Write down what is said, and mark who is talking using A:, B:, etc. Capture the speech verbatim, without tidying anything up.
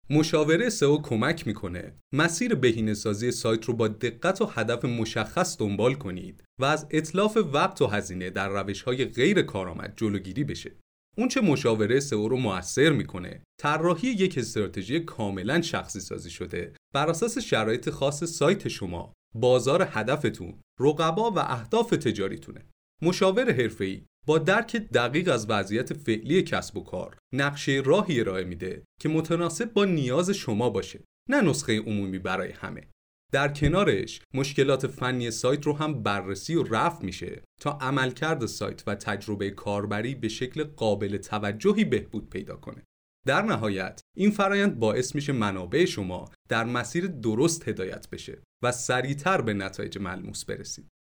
A: مشاوره سئو کمک میکنه مسیر بهینه‌سازی سایت رو با دقت و هدف مشخص دنبال کنید و از اتلاف وقت و هزینه در روش‌های غیر کارآمد جلوگیری بشه. اون چه مشاوره سئو رو موثر میکنه، طراحی یک استراتژی کاملا شخصی سازی شده بر اساس شرایط خاص سایت شما، بازار هدفتون، رقبا و اهداف تجاریتونه. مشاور حرفه‌ای با درک دقیق از وضعیت فعلی کسب و کار، نقشه راهی ارائه میده که متناسب با نیاز شما باشه، نه نسخه عمومی برای همه. در کنارش مشکلات فنی سایت رو هم بررسی و رفع میشه تا عملکرد سایت و تجربه کاربری به شکل قابل توجهی بهبود پیدا کنه. در نهایت این فرایند باعث میشه منابع شما در مسیر درست هدایت بشه و سریعتر به نتایج ملموس برسید.